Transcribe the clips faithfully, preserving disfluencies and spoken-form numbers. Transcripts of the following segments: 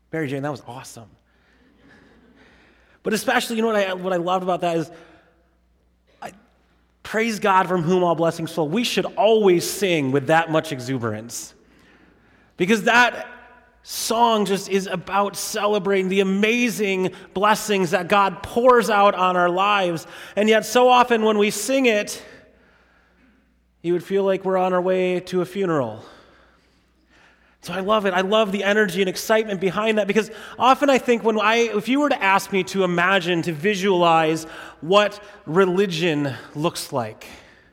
Mary Jane, that was awesome. But especially, you know what I what I loved about that is, I, praise God from whom all blessings flow. We should always sing with that much exuberance. Because that song just is about celebrating the amazing blessings that God pours out on our lives. And yet so often when we sing it, you would feel like we're on our way to a funeral. So I love it. I love the energy and excitement behind that, because often I think when I, if you were to ask me to imagine, to visualize what religion looks like,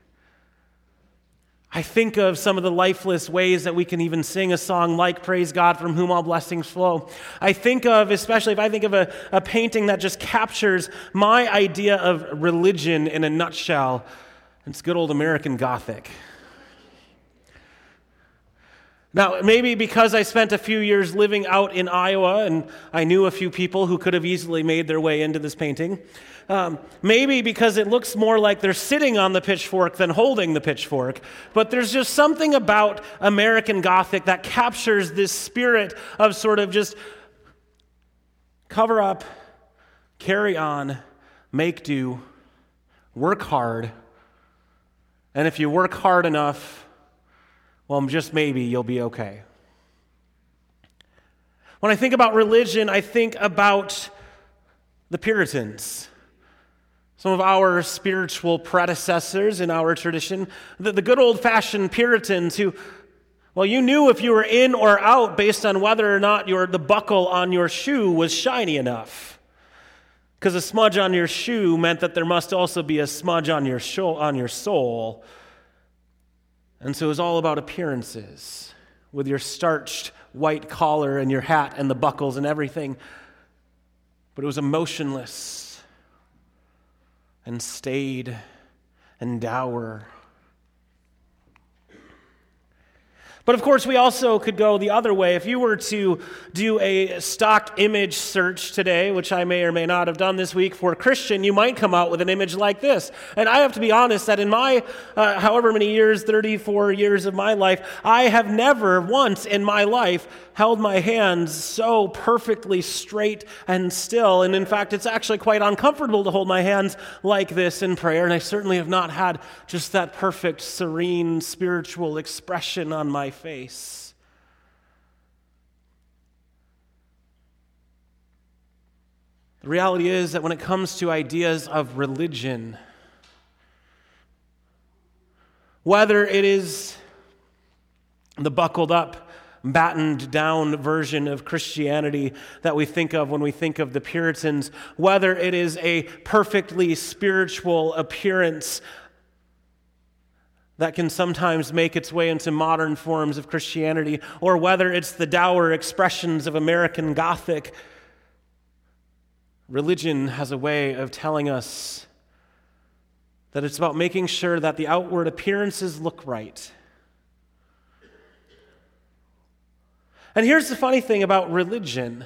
I think of some of the lifeless ways that we can even sing a song like Praise God from whom all blessings flow. I think of, especially if I think of a, a painting that just captures my idea of religion in a nutshell, it's good old American Gothic. Now, maybe because I spent a few years living out in Iowa and I knew a few people who could have easily made their way into this painting, um, maybe because it looks more like they're sitting on the pitchfork than holding the pitchfork, but there's just something about American Gothic that captures this spirit of sort of just cover up, carry on, make do, work hard, and if you work hard enough, well, just maybe you'll be okay. When I think about religion, I think about the Puritans, some of our spiritual predecessors in our tradition, the, the good old-fashioned Puritans who, well, you knew if you were in or out based on whether or not your the buckle on your shoe was shiny enough. Because a smudge on your shoe meant that there must also be a smudge on your sho- on your soul. And so it was all about appearances, with your starched white collar and your hat and the buckles and everything. But it was emotionless and staid and dour. But of course, we also could go the other way. If you were to do a stock image search today, which I may or may not have done this week for Christian, you might come out with an image like this. And I have to be honest that in my, uh, however many years, thirty-four years of my life, I have never once in my life held my hands so perfectly straight and still. And in fact, it's actually quite uncomfortable to hold my hands like this in prayer. And I certainly have not had just that perfect, serene, spiritual expression on my face. The reality is that when it comes to ideas of religion, whether it is the buckled up, battened down version of Christianity that we think of when we think of the Puritans, whether it is a perfectly spiritual appearance that can sometimes make its way into modern forms of Christianity, or whether it's the dour expressions of American Gothic, religion has a way of telling us that it's about making sure that the outward appearances look right. And here's the funny thing about religion.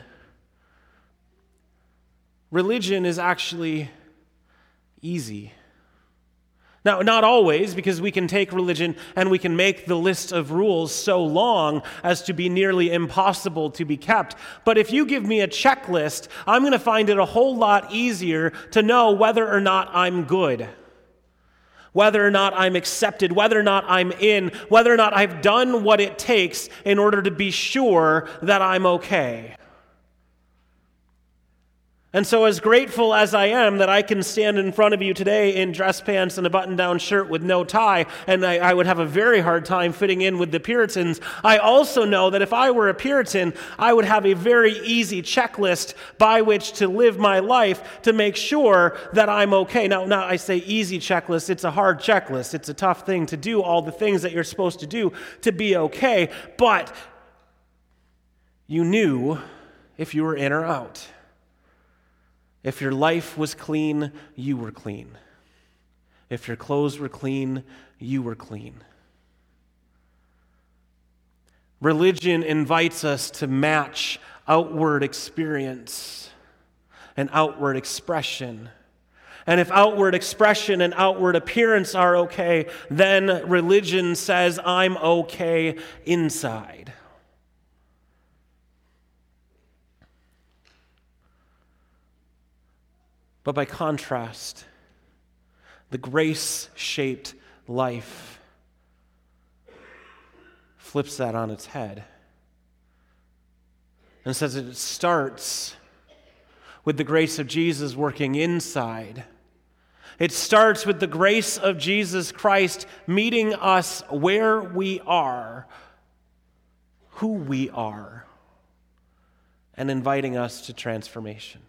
Religion is actually easy. Now, not always, because we can take religion and we can make the list of rules so long as to be nearly impossible to be kept. But if you give me a checklist, I'm going to find it a whole lot easier to know whether or not I'm good, whether or not I'm accepted, whether or not I'm in, whether or not I've done what it takes in order to be sure that I'm okay. And so as grateful as I am that I can stand in front of you today in dress pants and a button-down shirt with no tie, and I, I would have a very hard time fitting in with the Puritans, I also know that if I were a Puritan, I would have a very easy checklist by which to live my life to make sure that I'm okay. Now, now I say easy checklist, it's a hard checklist. It's a tough thing to do, all the things that you're supposed to do to be okay, but you knew if you were in or out. If your life was clean, you were clean. If your clothes were clean, you were clean. Religion invites us to match outward experience and outward expression. And if outward expression and outward appearance are okay, then religion says I'm okay inside. But by contrast, the grace-shaped life flips that on its head and says it starts with the grace of Jesus working inside. It starts with the grace of Jesus Christ meeting us where we are, who we are, and inviting us to transformation.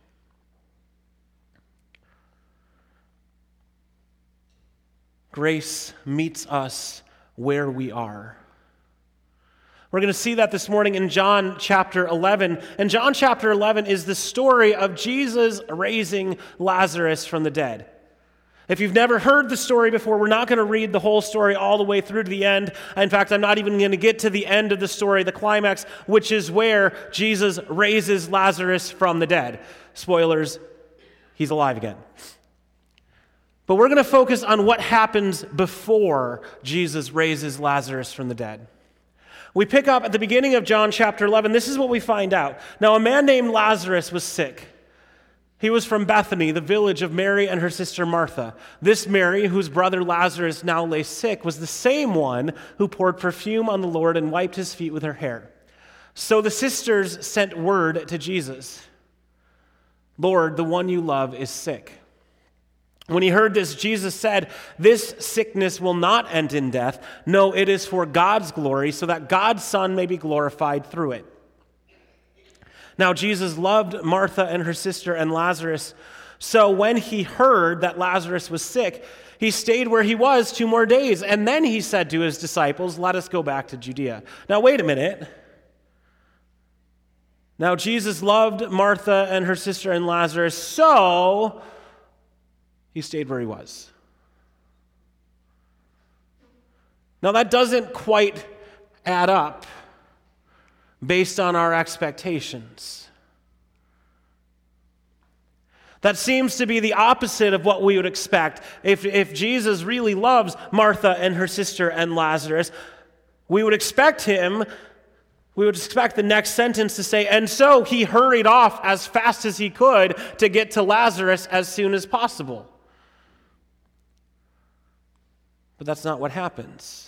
Grace meets us where we are. We're going to see that this morning in John chapter eleven. And John chapter eleven is the story of Jesus raising Lazarus from the dead. If you've never heard the story before, we're not going to read the whole story all the way through to the end. In fact, I'm not even going to get to the end of the story, the climax, which is where Jesus raises Lazarus from the dead. Spoilers, he's alive again. But we're going to focus on what happens before Jesus raises Lazarus from the dead. We pick up at the beginning of John chapter eleven. This is what we find out. Now, a man named Lazarus was sick. He was from Bethany, the village of Mary and her sister Martha. This Mary, whose brother Lazarus now lay sick, was the same one who poured perfume on the Lord and wiped his feet with her hair. So the sisters sent word to Jesus, "Lord, the one you love is sick." When he heard this, Jesus said, "This sickness will not end in death. No, it is for God's glory, so that God's Son may be glorified through it." Now, Jesus loved Martha and her sister and Lazarus. So when he heard that Lazarus was sick, he stayed where he was two more days. And then he said to his disciples, "Let us go back to Judea." Now, wait a minute. Now, Jesus loved Martha and her sister and Lazarus, so he stayed where he was. Now, that doesn't quite add up based on our expectations. That seems to be the opposite of what we would expect. If, if Jesus really loves Martha and her sister and Lazarus, we would expect him, we would expect the next sentence to say, "And so he hurried off as fast as he could to get to Lazarus as soon as possible." But that's not what happens.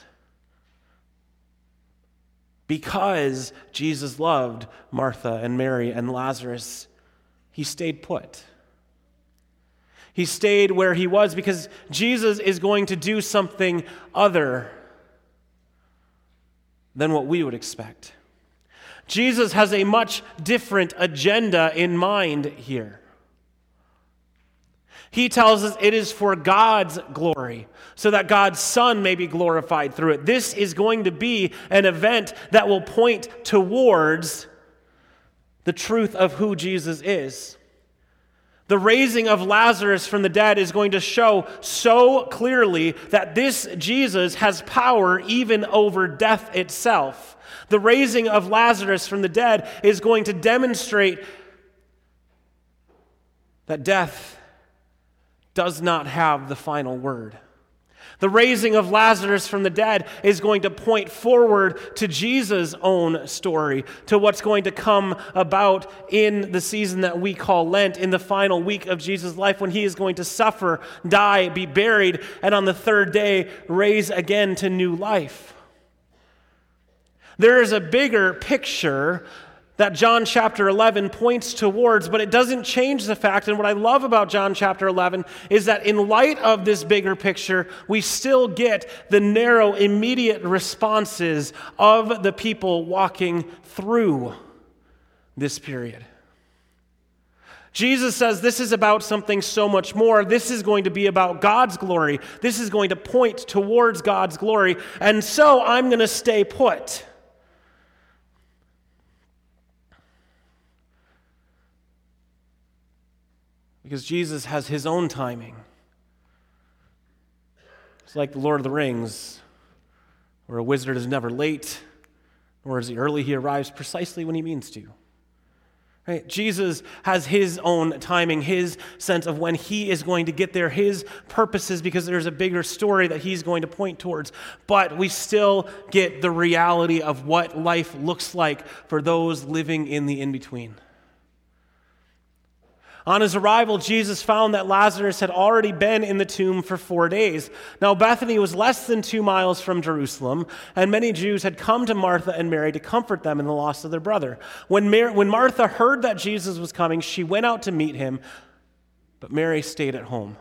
Because Jesus loved Martha and Mary and Lazarus, he stayed put. He stayed where he was because Jesus is going to do something other than what we would expect. Jesus has a much different agenda in mind here. He tells us it is for God's glory, so that God's Son may be glorified through it. This is going to be an event that will point towards the truth of who Jesus is. The raising of Lazarus from the dead is going to show so clearly that this Jesus has power even over death itself. The raising of Lazarus from the dead is going to demonstrate that death does not have the final word. The raising of Lazarus from the dead is going to point forward to Jesus' own story, to what's going to come about in the season that we call Lent, in the final week of Jesus' life, when he is going to suffer, die, be buried, and on the third day raise again to new life. There is a bigger picture that John chapter eleven points towards, but it doesn't change the fact, and what I love about John chapter eleven is that in light of this bigger picture, we still get the narrow, immediate responses of the people walking through this period. Jesus says this is about something so much more. This is going to be about God's glory. This is going to point towards God's glory, and so I'm going to stay put. Because Jesus has his own timing. It's like the Lord of the Rings, where a wizard is never late, nor is he early. He arrives precisely when he means to. Right? Jesus has his own timing, his sense of when he is going to get there, his purposes, because there's a bigger story that he's going to point towards. But we still get the reality of what life looks like for those living in the in-between. On his arrival, Jesus found that Lazarus had already been in the tomb for four days. Now, Bethany was less than two miles from Jerusalem, and many Jews had come to Martha and Mary to comfort them in the loss of their brother. When, Mar- when Martha heard that Jesus was coming, she went out to meet him, but Mary stayed at home.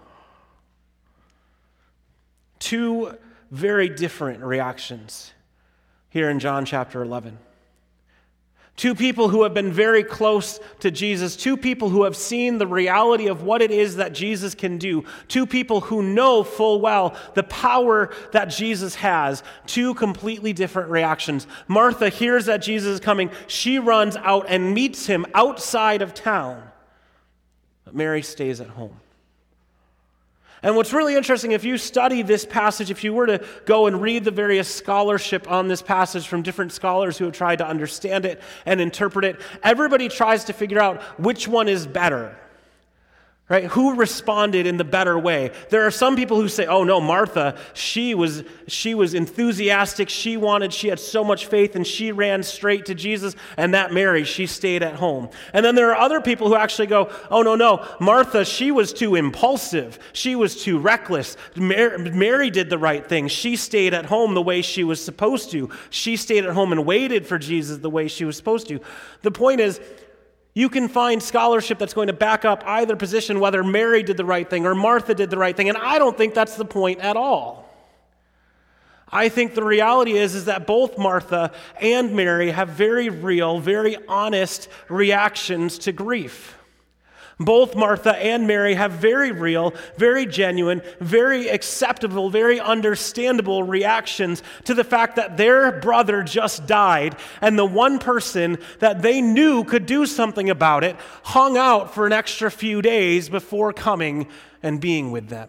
Two very different reactions here in John chapter eleven. Two people who have been very close to Jesus. Two people who have seen the reality of what it is that Jesus can do. Two people who know full well the power that Jesus has. Two completely different reactions. Martha hears that Jesus is coming. She runs out and meets him outside of town. But Mary stays at home. And what's really interesting, if you study this passage, if you were to go and read the various scholarship on this passage from different scholars who have tried to understand it and interpret it, everybody tries to figure out which one is better. Right? Who responded in the better way? There are some people who say, oh no, Martha, she was she was enthusiastic, she wanted, she had so much faith, and she ran straight to Jesus, and that Mary, she stayed at home. And then there are other people who actually go, oh no, no, Martha, she was too impulsive, she was too reckless. Mary, Mary did the right thing. She stayed at home the way she was supposed to. She stayed at home and waited for Jesus the way she was supposed to. The point is, you can find scholarship that's going to back up either position, whether Mary did the right thing or Martha did the right thing, and I don't think that's the point at all. I think the reality is, is that both Martha and Mary have very real, very honest reactions to grief. Both Martha and Mary have very real, very genuine, very acceptable, very understandable reactions to the fact that their brother just died, and the one person that they knew could do something about it hung out for an extra few days before coming and being with them.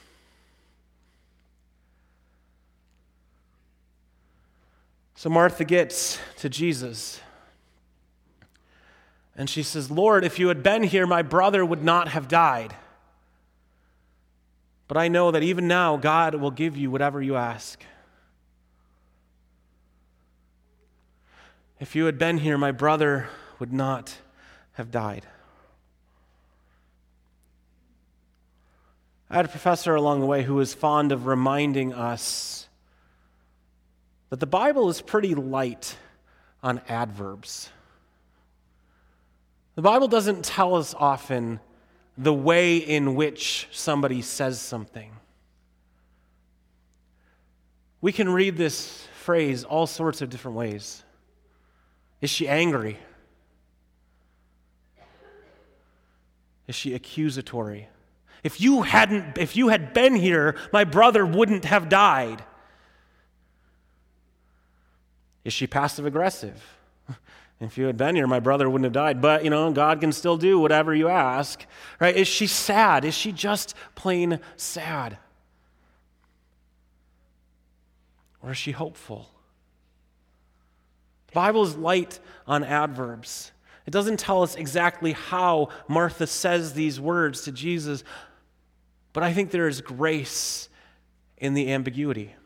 So Martha gets to Jesus. And she says, Lord, if you had been here, my brother would not have died. But I know that even now, God will give you whatever you ask. If you had been here, my brother would not have died. I had a professor along the way who was fond of reminding us that the Bible is pretty light on adverbs. The Bible doesn't tell us often the way in which somebody says something. We can read this phrase all sorts of different ways. Is she angry? Is she accusatory? If you hadn't, if you had been here, my brother wouldn't have died. Is she passive aggressive? If you had been here, my brother wouldn't have died. But, you know, God can still do whatever you ask. Right? Is she sad? Is she just plain sad? Or is she hopeful? The Bible is light on adverbs. It doesn't tell us exactly how Martha says these words to Jesus, but I think there is grace in the ambiguity.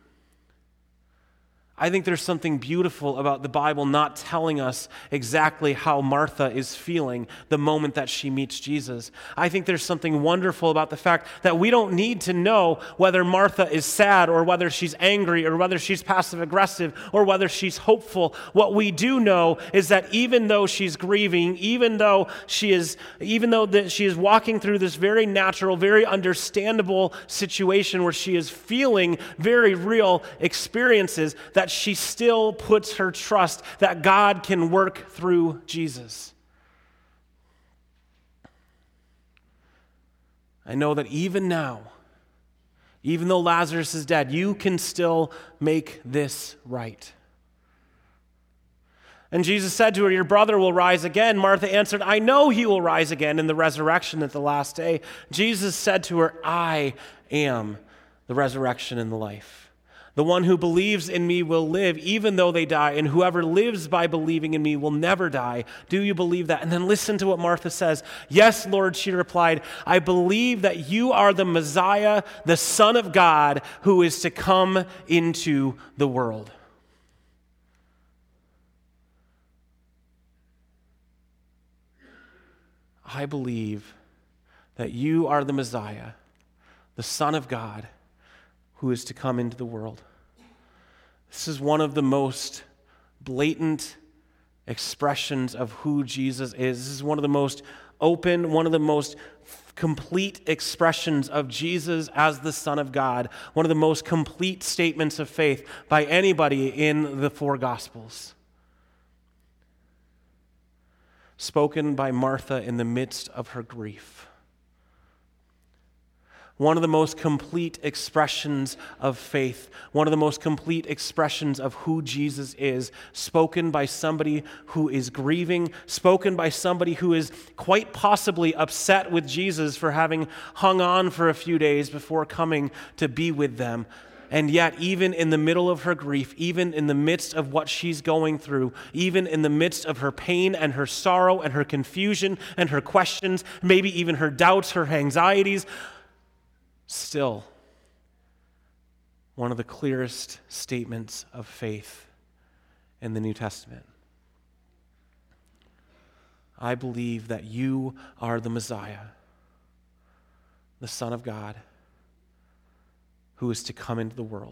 I think there's something beautiful about the Bible not telling us exactly how Martha is feeling the moment that she meets Jesus. I think there's something wonderful about the fact that we don't need to know whether Martha is sad or whether she's angry or whether she's passive aggressive or whether she's hopeful. What we do know is that even though she's grieving, even though she is, even though that she is walking through this very natural, very understandable situation where she is feeling very real experiences, that she still puts her trust that God can work through Jesus. I know that even now, even though Lazarus is dead, you can still make this right. And Jesus said to her, your brother will rise again. Martha answered, I know he will rise again in the resurrection at the last day. Jesus said to her, I am the resurrection and the life. The one who believes in me will live even though they die, and whoever lives by believing in me will never die. Do you believe that? And then listen to what Martha says. Yes, Lord, she replied, I believe that you are the Messiah, the Son of God, who is to come into the world. I believe that you are the Messiah, the Son of God, who is to come into the world. This is one of the most blatant expressions of who Jesus is. This is one of the most open, one of the most complete expressions of Jesus as the Son of God, one of the most complete statements of faith by anybody in the four Gospels. Spoken by Martha in the midst of her grief. One of the most complete expressions of faith, one of the most complete expressions of who Jesus is, spoken by somebody who is grieving, spoken by somebody who is quite possibly upset with Jesus for having hung on for a few days before coming to be with them. And yet, even in the middle of her grief, even in the midst of what she's going through, even in the midst of her pain and her sorrow and her confusion and her questions, maybe even her doubts, her anxieties, still, one of the clearest statements of faith in the New Testament. I believe that you are the Messiah, the Son of God, who is to come into the world.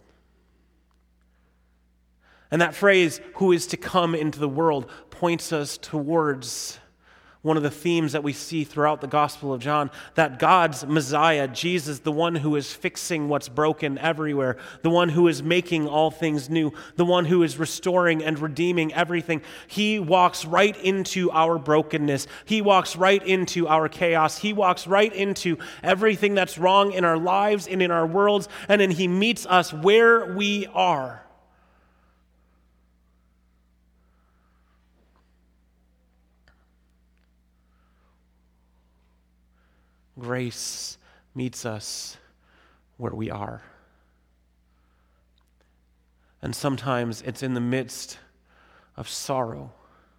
And that phrase, who is to come into the world, points us towards one of the themes that we see throughout the Gospel of John, that God's Messiah, Jesus, the one who is fixing what's broken everywhere, the one who is making all things new, the one who is restoring and redeeming everything, he walks right into our brokenness. He walks right into our chaos. He walks right into everything that's wrong in our lives and in our worlds, and then he meets us where we are. Grace meets us where we are. And sometimes it's in the midst of sorrow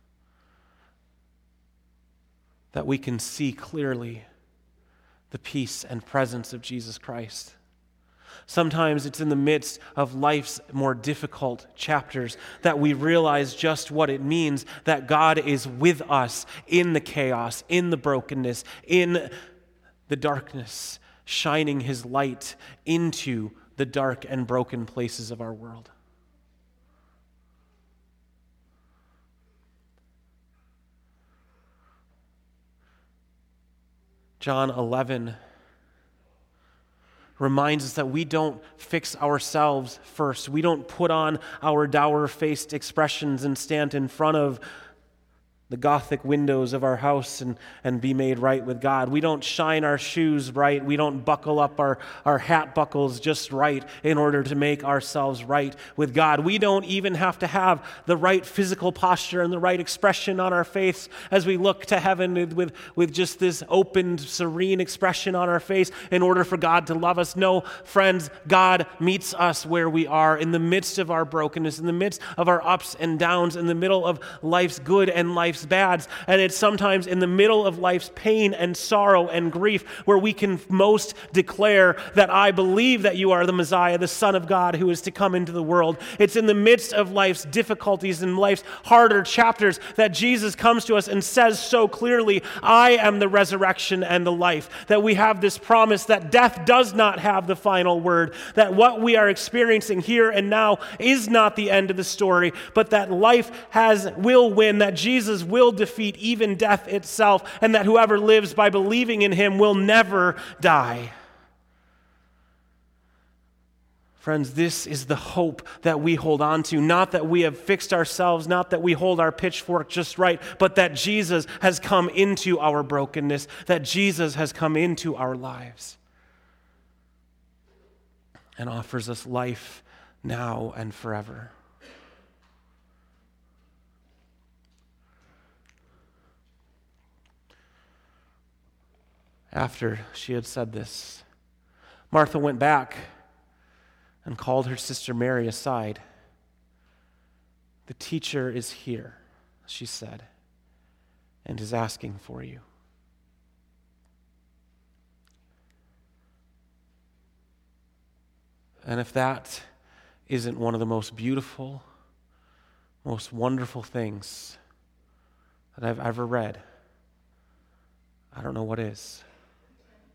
that we can see clearly the peace and presence of Jesus Christ. Sometimes it's in the midst of life's more difficult chapters that we realize just what it means that God is with us in the chaos, in the brokenness, in the darkness, shining his light into the dark and broken places of our world. John eleven reminds us that we don't fix ourselves first. We don't put on our dour-faced expressions and stand in front of the Gothic windows of our house and, and be made right with God. We don't shine our shoes right. We don't buckle up our, our hat buckles just right in order to make ourselves right with God. We don't even have to have the right physical posture and the right expression on our face as we look to heaven with, with, with just this open, serene expression on our face in order for God to love us. No, friends, God meets us where we are in the midst of our brokenness, in the midst of our ups and downs, in the middle of life's good and life's bads, and it's sometimes in the middle of life's pain and sorrow and grief where we can most declare that I believe that you are the Messiah, the Son of God who is to come into the world. It's in the midst of life's difficulties and life's harder chapters that Jesus comes to us and says so clearly, I am the resurrection and the life, that we have this promise that death does not have the final word, that what we are experiencing here and now is not the end of the story, but that life has will win, that Jesus will defeat even death itself, and that whoever lives by believing in him will never die. Friends, this is the hope that we hold on to. Not that we have fixed ourselves, not that we hold our pitchfork just right, but that Jesus has come into our brokenness, that Jesus has come into our lives and offers us life now and forever. After she had said this, Martha went back and called her sister Mary aside. The teacher is here, she said, and is asking for you. And if that isn't one of the most beautiful, most wonderful things that I've ever read, I don't know what is.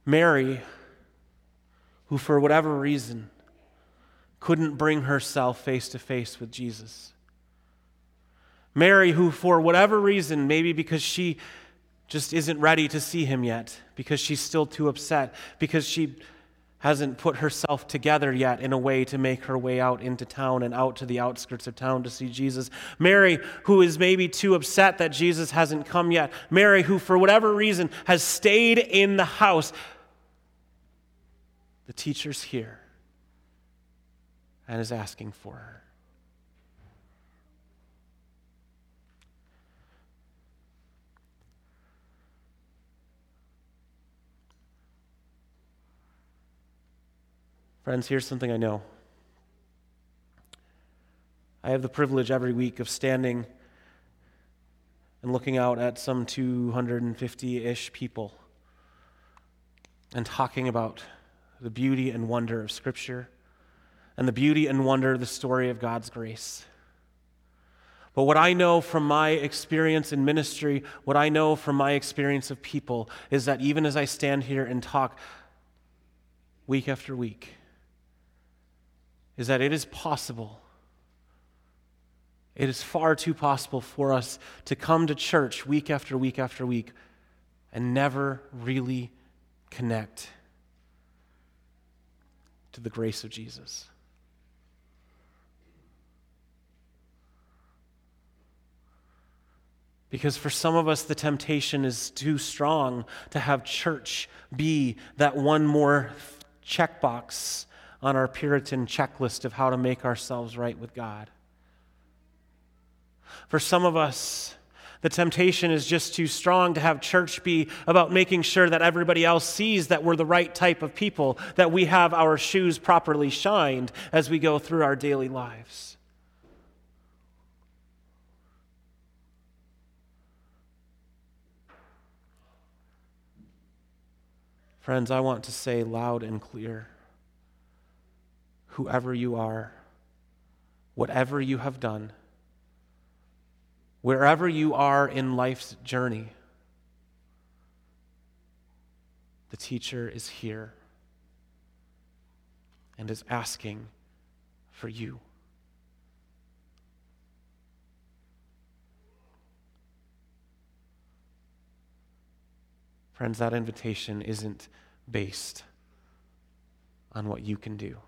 Mary, who for whatever reason couldn't bring herself face to face with Jesus. Mary, who for whatever reason, maybe because she just isn't ready to see him yet, because she's still too upset, because she hasn't put herself together yet in a way to make her way out into town and out to the outskirts of town to see Jesus. Mary, who is maybe too upset that Jesus hasn't come yet. Mary, who for whatever reason has stayed in the house. The teacher's here and is asking for her. Friends, here's something I know. I have the privilege every week of standing and looking out at some two hundred fifty-ish people and talking about the beauty and wonder of Scripture and the beauty and wonder of the story of God's grace. But what I know from my experience in ministry, what I know from my experience of people, is that even as I stand here and talk week after week, is that it is possible, it is far too possible for us to come to church week after week after week and never really connect to the grace of Jesus. Because for some of us, the temptation is too strong to have church be that one more checkbox on our Puritan checklist of how to make ourselves right with God. For some of us, the temptation is just too strong to have church be about making sure that everybody else sees that we're the right type of people, that we have our shoes properly shined as we go through our daily lives. Friends, I want to say loud and clear, whoever you are, whatever you have done, wherever you are in life's journey, the teacher is here and is asking for you. Friends, that invitation isn't based on what you can do.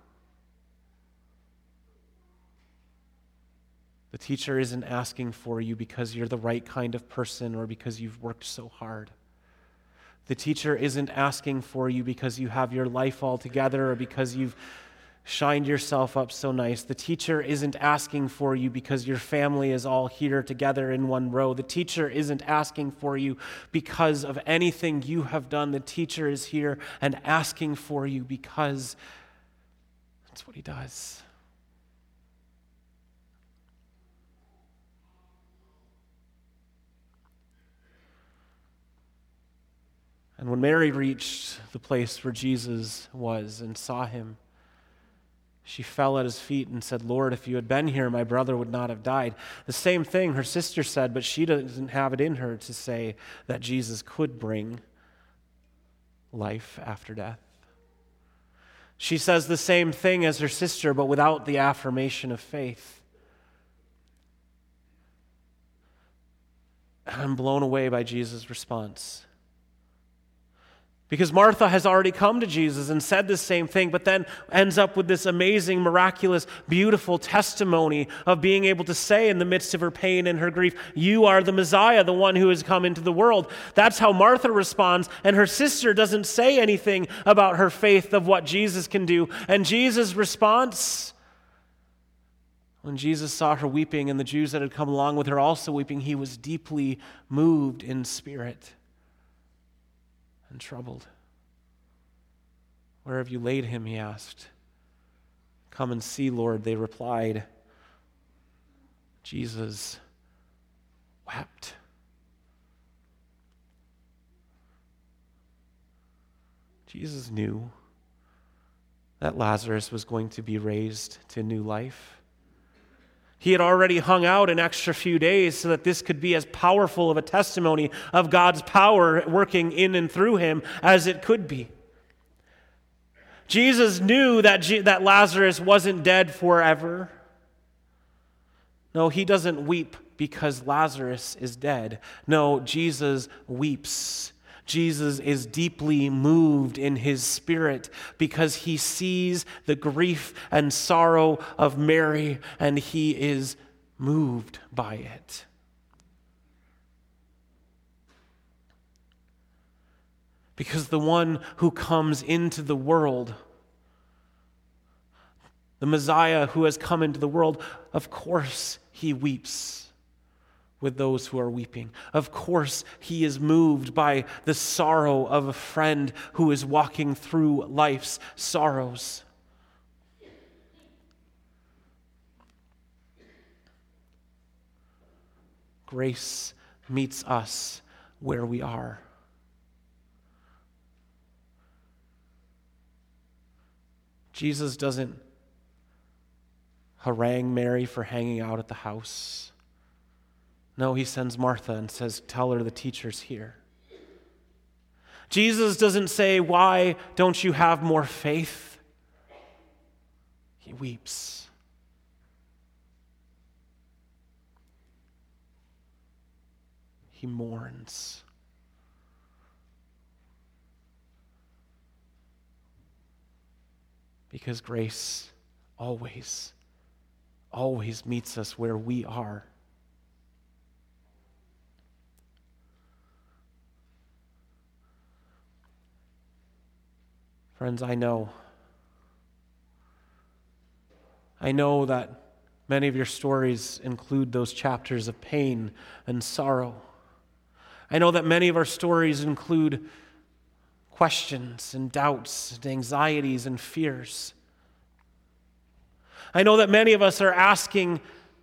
The teacher isn't asking for you because you're the right kind of person or because you've worked so hard. The teacher isn't asking for you because you have your life all together or because you've shined yourself up so nice. The teacher isn't asking for you because your family is all here together in one row. The teacher isn't asking for you because of anything you have done. The teacher is here and asking for you because that's what he does. And when Mary reached the place where Jesus was and saw him, she fell at his feet and said, "Lord, if you had been here, my brother would not have died." The same thing her sister said, but she doesn't have it in her to say that Jesus could bring life after death. She says the same thing as her sister, but without the affirmation of faith. And I'm blown away by Jesus' response. Because Martha has already come to Jesus and said the same thing, but then ends up with this amazing, miraculous, beautiful testimony of being able to say in the midst of her pain and her grief, "You are the Messiah, the one who has come into the world." That's how Martha responds, and her sister doesn't say anything about her faith of what Jesus can do. And Jesus' response, when Jesus saw her weeping and the Jews that had come along with her also weeping, he was deeply moved in spirit and troubled. "Where have you laid him?" he asked. "Come and see, Lord," they replied. Jesus wept. Jesus knew that Lazarus was going to be raised to new life. He had already hung out an extra few days so that this could be as powerful of a testimony of God's power working in and through him as it could be. Jesus knew that, G- that Lazarus wasn't dead forever. No, he doesn't weep because Lazarus is dead. No, Jesus weeps. Jesus is deeply moved in his spirit because he sees the grief and sorrow of Mary, and he is moved by it. Because the one who comes into the world, the Messiah who has come into the world, of course he weeps with those who are weeping. Of course he is moved by the sorrow of a friend who is walking through life's sorrows. Grace meets us where we are. Jesus doesn't harangue Mary for hanging out at the house. No, he sends Martha and says, tell her the teacher's here. Jesus doesn't say, why don't you have more faith? He weeps. He mourns. Because grace always, always meets us where we are. Friends, I know. I know that many of your stories include those chapters of pain and sorrow. I know that many of our stories include questions and doubts and anxieties and fears. I know that many of us are asking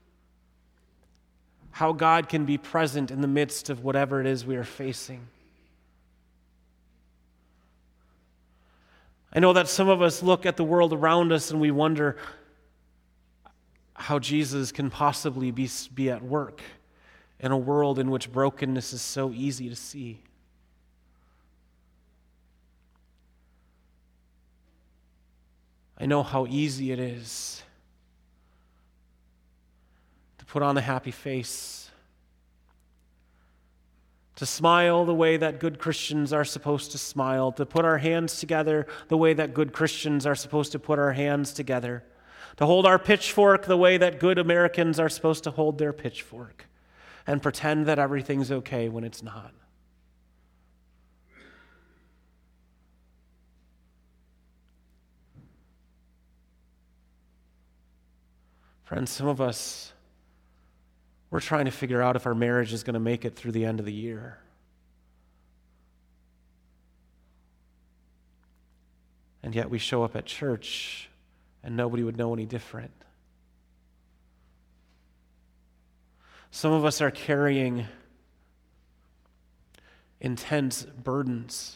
how God can be present in the midst of whatever it is we are facing. I know that some of us look at the world around us and we wonder how Jesus can possibly be, be at work in a world in which brokenness is so easy to see. I know how easy it is to put on a happy face, to smile the way that good Christians are supposed to smile, to put our hands together the way that good Christians are supposed to put our hands together, to hold our pitchfork the way that good Americans are supposed to hold their pitchfork, and pretend that everything's okay when it's not. Friends, some of us, we're trying to figure out if our marriage is going to make it through the end of the year. And yet we show up at church and nobody would know any different. Some of us are carrying intense burdens.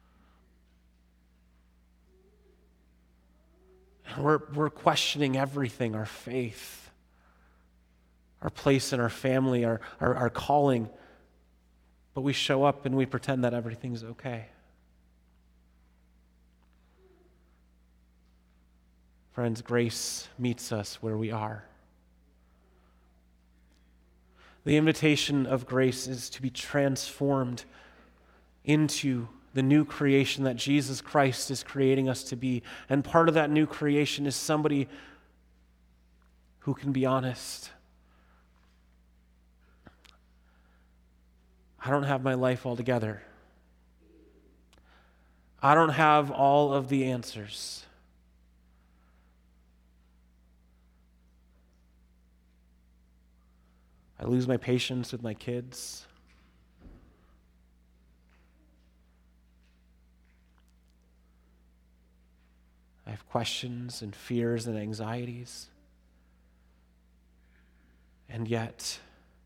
And we're, we're questioning everything, our faith, our place in our family, our, our, our calling. But we show up and we pretend that everything's okay. Friends, grace meets us where we are. The invitation of grace is to be transformed into the new creation that Jesus Christ is creating us to be. And part of that new creation is somebody who can be honest. I don't have my life all together. I don't have all of the answers. I lose my patience with my kids. I have questions and fears and anxieties. And yet,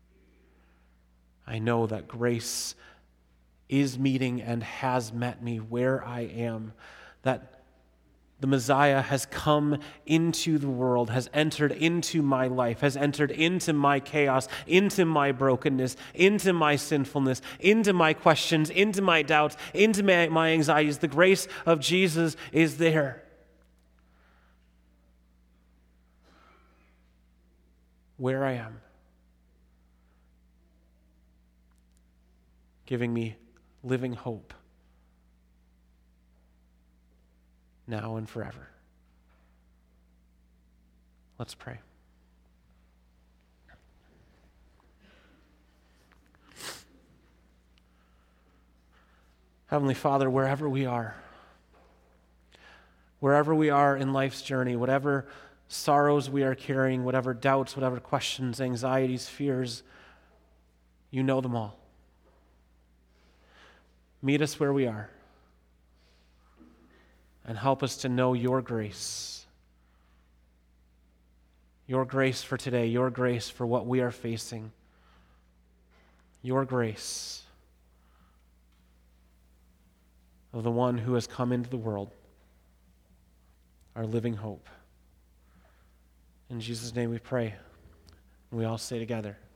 I know that grace is meeting and has met me where I am, that the Messiah has come into the world, has entered into my life, has entered into my chaos, into my brokenness, into my sinfulness, into my questions, into my doubts, into my, my anxieties. The grace of Jesus is there. where I am, giving me living hope now and forever. Let's pray. Heavenly Father, wherever we are, wherever we are in life's journey, whatever sorrows we are carrying, whatever doubts, whatever questions, anxieties, fears, you know them all. Meet us where we are and help us to know your grace. Your grace for today, your grace for what we are facing. Your grace of the one who has come into the world, our living hope. In Jesus' name we pray. And we all say together,